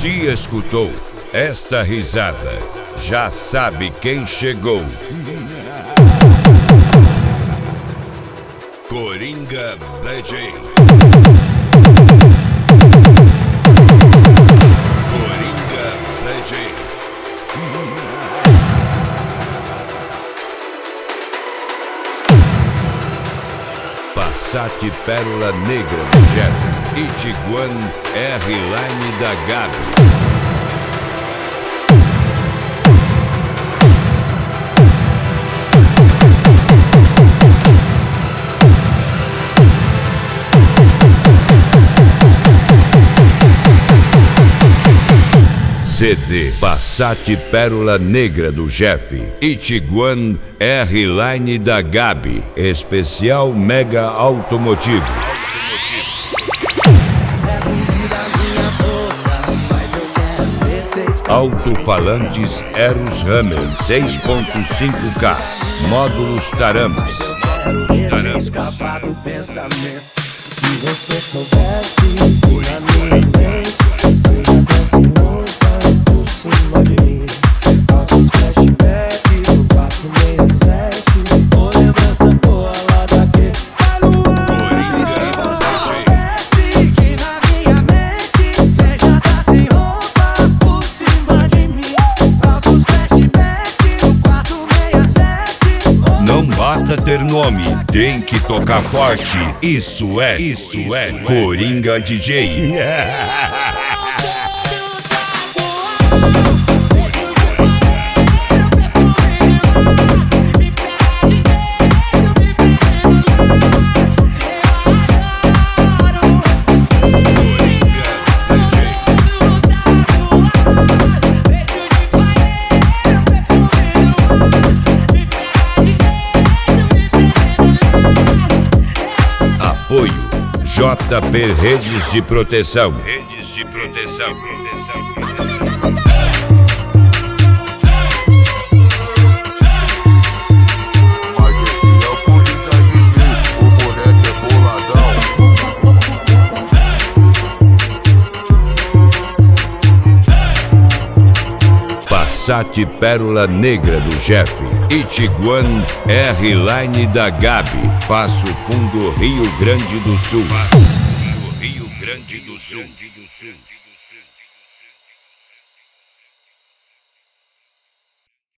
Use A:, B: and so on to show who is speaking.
A: Se escutou esta risada, já sabe quem chegou. Coringa DJ. Coringa DJ. Passat Pérola Negra do Jeff e Tiguan R-Line da Gabi. CD Passat Pérola Negra do Jeff e Tiguan R-Line da Gabi. Especial Mega Automotivo. Alto-falantes Eros Hammer 6.5K. Módulos Tarampes.
B: Escapar do pensamento. Se você soubesse na minha mente, você já desce louca por cima de mim. Altos flashback do 467. Ô lembrança boa lá daqui. Que na minha mente você já tá sem roupa por cima de mim. Altos flashback do 467.
A: Não basta ter nome, tem que tocar forte. Isso é Coringa DJ. Apoio JP Redes de Proteção. Redes de Proteção. Passat Pérola Negra do Jeff e Tiguan R-Line da Gabi. Passo Fundo, Rio Grande do Sul. Rio Grande do Sul.